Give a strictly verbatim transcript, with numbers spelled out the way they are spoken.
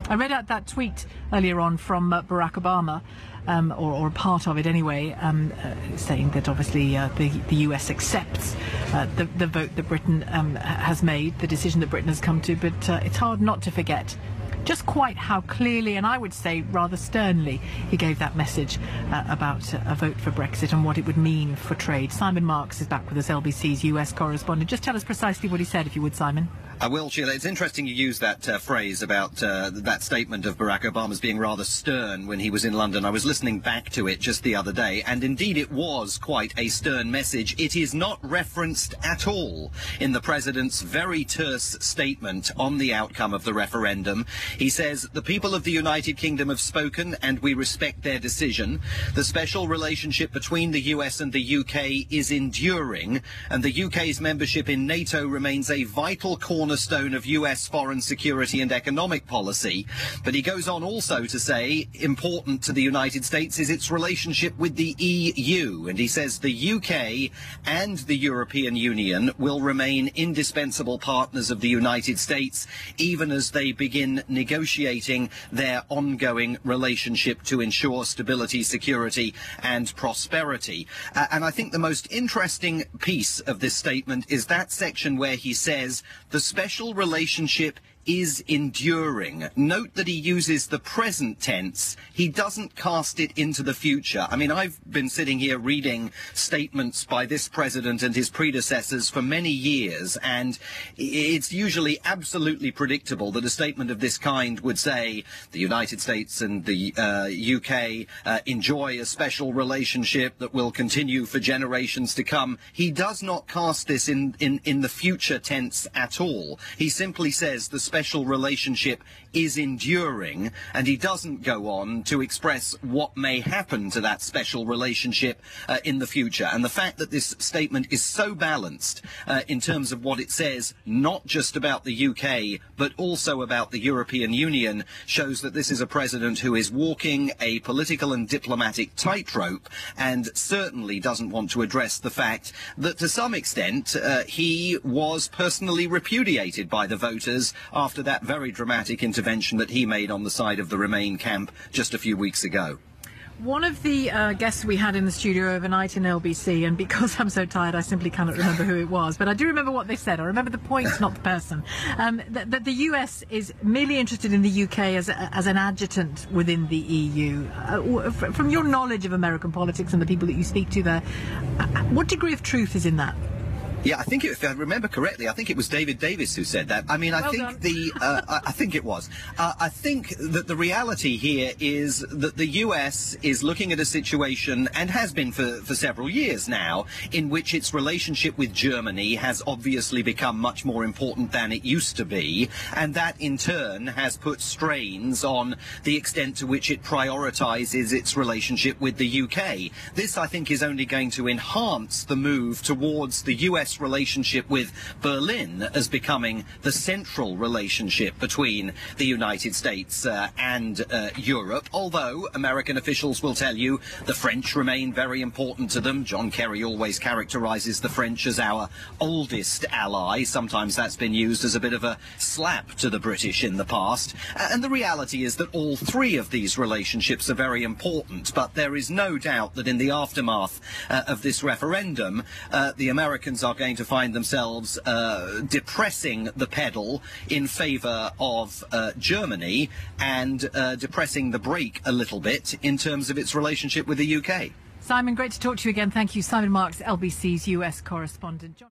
I read out that tweet earlier on from uh, Barack Obama, um, or, or part of it anyway, um, uh, saying that obviously uh, the, the U S accepts uh, the, the vote that Britain um, has made, the decision that Britain has come to, but uh, it's hard not to forget just quite how clearly, and I would say rather sternly, he gave that message uh, about uh, a vote for Brexit and what it would mean for trade. Simon Marks is back with us, L B C's U S correspondent. Just tell us precisely what he said, if you would, Simon. I will, Sheila. It's interesting you use that uh, phrase about uh, that statement of Barack Obama's being rather stern when he was in London. I was listening back to it just the other day, and indeed it was quite a stern message. It is not referenced at all in the president's very terse statement on the outcome of the referendum. He says, "The people of the United Kingdom have spoken, and we respect their decision. The special relationship between the U S and the U K is enduring, and the U K's membership in NATO remains a vital cornerstone cornerstone of U S foreign security and economic policy." But he goes on also to say important to the United States is its relationship with the E U. And he says the U K and the European Union will remain indispensable partners of the United States, even as they begin negotiating their ongoing relationship to ensure stability, security and prosperity. Uh, and I think the most interesting piece of this statement is that section where he says the special relationship is enduring. Note that he uses the present tense. He doesn't cast it into the future. I mean, I've been sitting here reading statements by this president and his predecessors for many years, and it's usually absolutely predictable that a statement of this kind would say the United States and the uh, U K uh, enjoy a special relationship that will continue for generations to come. He does not cast this in, in, in the future tense at all. He simply says the special special relationship is enduring, and he doesn't go on to express what may happen to that special relationship uh, in the future. And the fact that this statement is so balanced uh, in terms of what it says, not just about the U K, but also about the European Union, shows that this is a president who is walking a political and diplomatic tightrope, and certainly doesn't want to address the fact that to some extent uh, he was personally repudiated by the voters after that very dramatic intervention that he made on the side of the Remain camp just a few weeks ago. One of the uh, guests we had in the studio overnight in L B C, and because I'm so tired I simply cannot remember who it was, but I do remember what they said. I remember the point, not the person. Um, that, that the U S is merely interested in the U K as, a, as an adjutant within the E U. Uh, from your knowledge of American politics and the people that you speak to there, what degree of truth is in that? Yeah, I think if I remember correctly, I think it was David Davis who said that. I mean, I well think done. the, uh, I, I think it was. Uh, I think that the reality here is that the U S is looking at a situation, and has been for, for several years now, in which its relationship with Germany has obviously become much more important than it used to be, and that in turn has put strains on the extent to which it prioritizes its relationship with the U K. This, I think, is only going to enhance the move towards the U S relationship with Berlin as becoming the central relationship between the United States uh, and uh, Europe, although American officials will tell you the French remain very important to them. John Kerry always characterizes the French as our oldest ally. Sometimes that's been used as a bit of a slap to the British in the past. And the reality is that all three of these relationships are very important, but there is no doubt that in the aftermath uh, of this referendum, uh, the Americans are going to find themselves uh, depressing the pedal in favour of uh, Germany, and uh, depressing the brake a little bit in terms of its relationship with the U K. Simon, great to talk to you again. Thank you. Simon Marks, L B C's U S correspondent. John